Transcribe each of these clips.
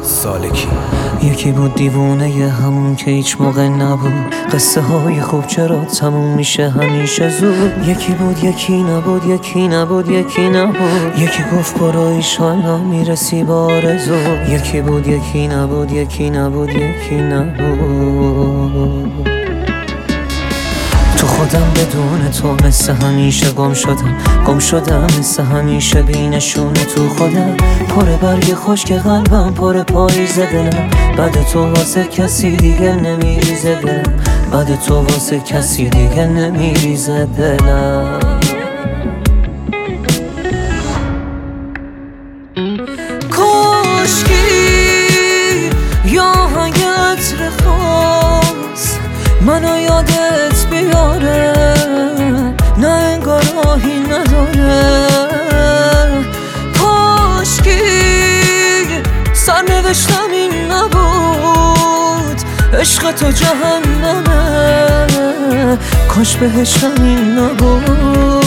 سالکی. یکی بود دیوونه ی همون که هیچ موقع نبود، قصه های خوب چرا تموم میشه همیشه زود. یکی بود یکی نبود، یکی نبود یکی نبود، یکی گفت برو ایشالا میرسی با آرزو. یکی بود یکی نبود، یکی نبود یکی نبود. تو خودم بدون تو مثل همیشه گم شدم مثل همیشه بینشونه تو خودم. پر برگ خشک قلبم، پر پاییز دلم، بعد تو واسه کسی دیگه نمیریزه دلم، بعد تو واسه کسی دیگه نمیریزه دلم. کاشکی یا اگه عطر خاص منو یادت بیاره، نه انگار راهی نداره. کاشکی سرنوشتم این نبود، عشق تو جهنمه، کاش بهشتم این نبود.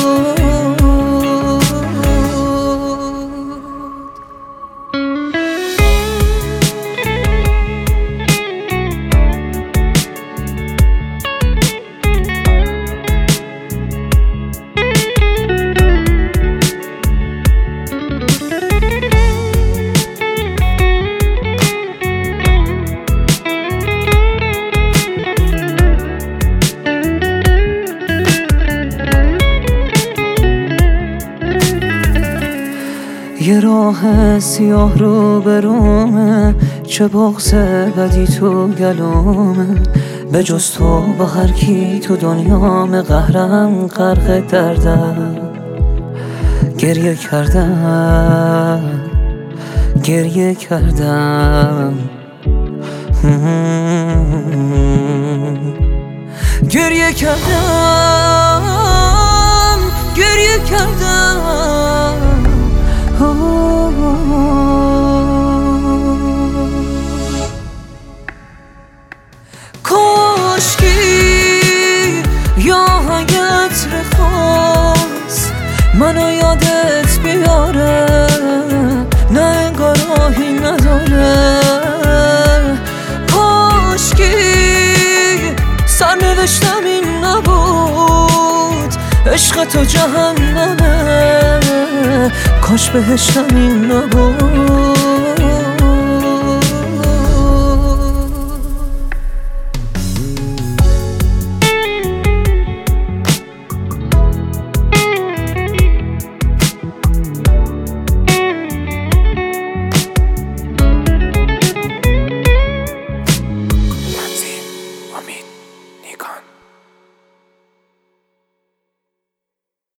یه راه سیاه رو برومه، چه بغض بدی تو گلومه، به جز تو با هر کی تو دنیام قهرم غرق دردم. گریه کردم گریه کردم گریه کردم گریه کردم. کاشکی یا اگه عطر خاص منو یادت بیاره، نه انگار راهی نداره. کاشکی سرنوشتم این نبود، عشق تو جهنمه، کاش بهشتم این نبود. امین نیکان.